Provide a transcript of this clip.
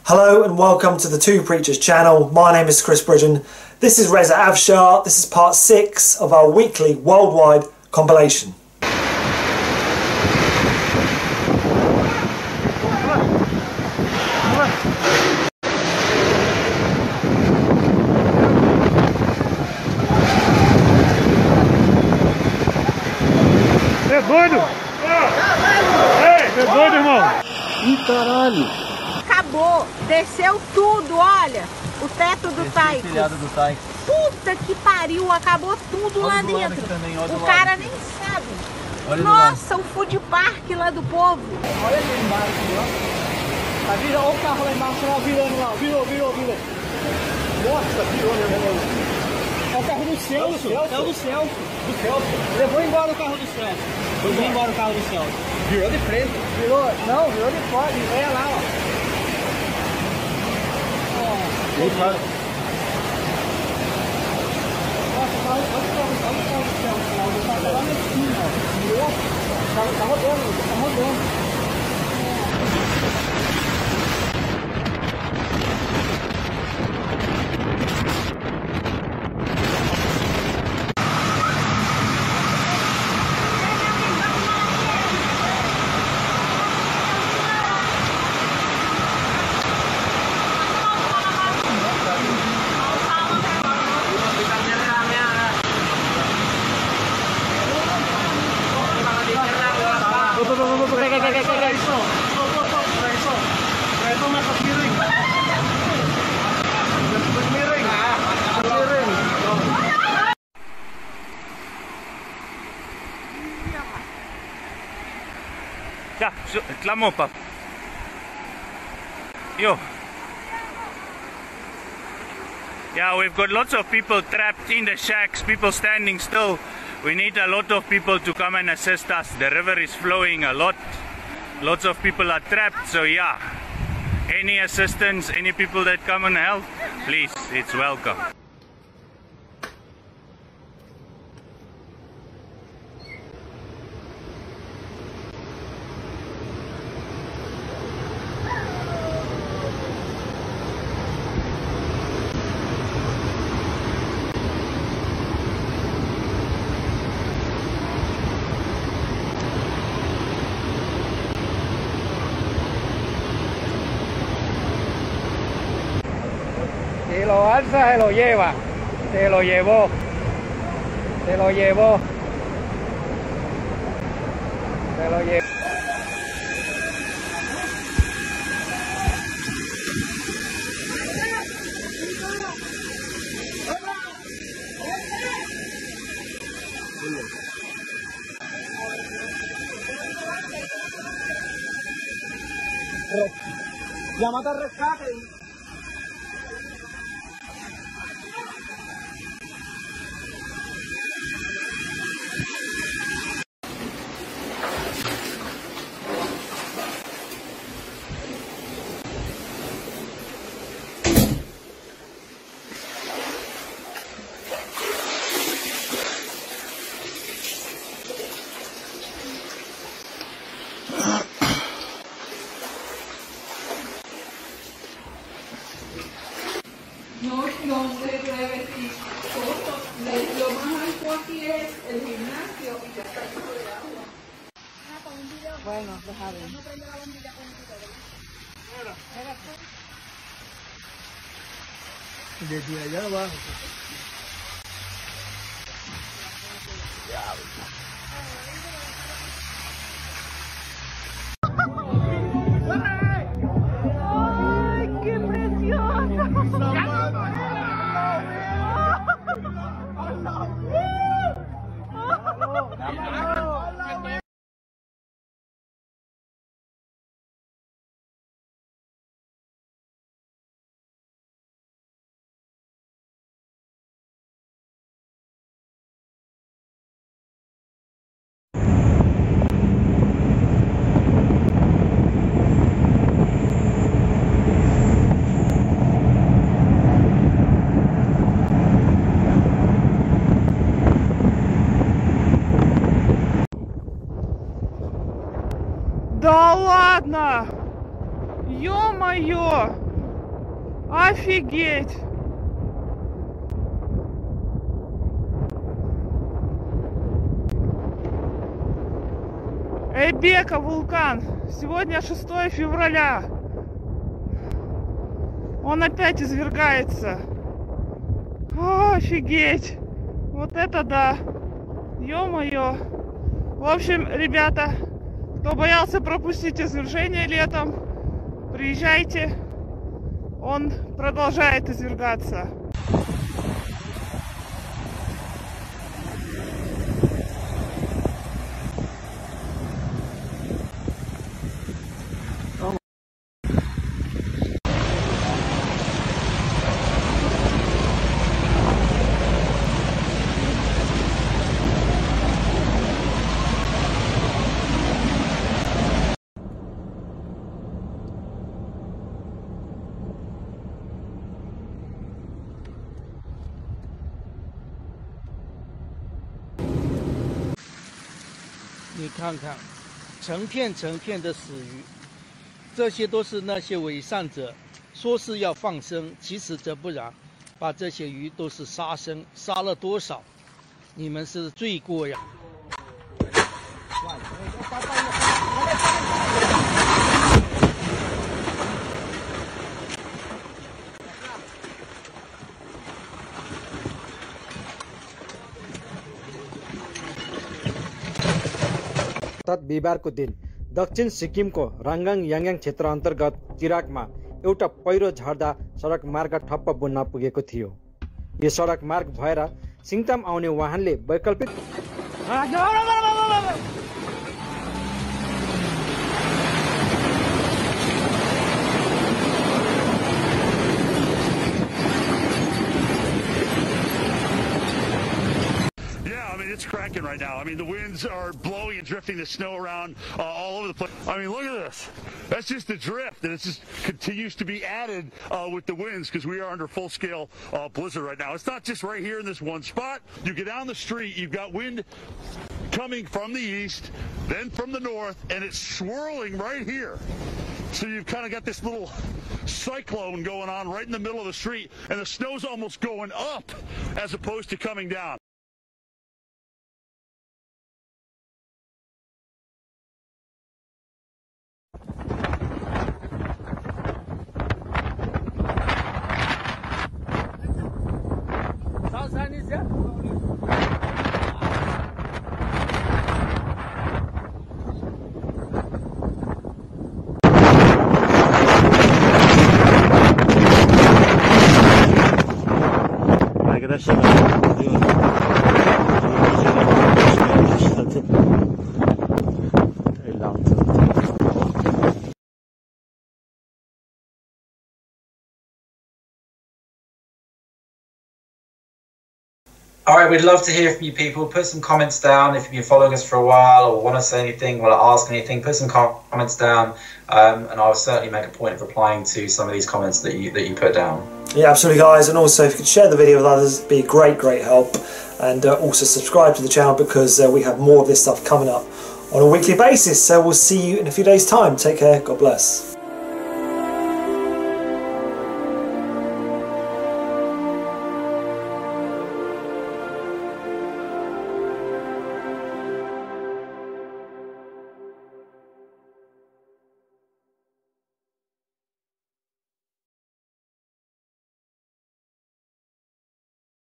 Hello and welcome to the Two Preachers channel. My name is Chris Bridgen. This is Reza Afshar. This is part 6 of our weekly worldwide compilation. Você é doido? Ei, você é doido, irmão? Ih, caralho! Acabou, desceu tudo, olha, o teto do Taiko. Puta que pariu, acabou tudo lá dentro. O cara nem sabe. Nossa, o food park lá do povo. Olha ali embaixo, ó. Tá virando, olha o carro lá embaixo, lá, virando lá, virou. Nossa, virou, meu irmão. É o carro do Celso. É o do Celso. Levou embora o carro do Celso. Levou embora o carro do Celso. Virou de frente. Virou de fora. Olha lá, ó. Nossa, olha o carro do Celso lá. O carro lá na esquina, ó. Virou. Tá rodando. Ja, klam op, pap. Yo. Yeah, we've got lots of people trapped in the shacks, people standing still. We need a lot of people to come and assist us. The river is flowing a lot. Lots of people are trapped, so yeah. Any assistance, any people that come and help, please, it's welcome. Si lo alza, se lo lleva. Se lo llevó. Llámate al rescate. No se puede vestir fotos. Lo más alto aquí es el gimnasio y ya está lleno de agua. Bueno, deja ver. Desde allá abajo. ¡Ay, qué precioso! Да ладно! Ё-моё! Офигеть! Эйбека вулкан. Сегодня 6 февраля. Он опять извергается. О, офигеть! Вот это да! Ё-моё! В общем, ребята, кто боялся пропустить извержение летом, приезжайте. Он продолжает извергаться. 你看看，成片成片的死鱼，这些都是那些伪善者说是要放生，其实则不然，把这些鱼都是杀生，杀了多少？你们是罪过呀！ बिहिबारको दिन दक्षिण सिक्किमको राङ्गाङ याङयाङ क्षेत्र अन्तर्गत चिराकमा एउटा पहिरो झर्दा सडक मार्ग ठप्प बुन्न पुगेको थियो। यो सडक मार्ग भएर सिङताम आउने वाहनले वैकल्पिक It's cracking right now. I mean, the winds are blowing and drifting the snow around all over the place. I mean, look at this. That's just the drift, and it just continues to be added with the winds because we are under full-scale blizzard right now. It's not just right here in this one spot. You get down the street, you've got wind coming from the east, then from the north, and it's swirling right here. So you've kind of got this little cyclone going on right in the middle of the street, and the snow's almost going up as opposed to coming down. Alright, we'd love to hear from you people. Put some comments down if you've been following us for a while or want to say anything, want to ask anything. Put some comments down and I'll certainly make a point of replying to some of these comments that you put down. Yeah, absolutely guys, and also if you could share the video with others, it'd be a great help. And also subscribe to the channel because we have more of this stuff coming up on a weekly basis. So we'll see you in a few days' time. Take care, God bless.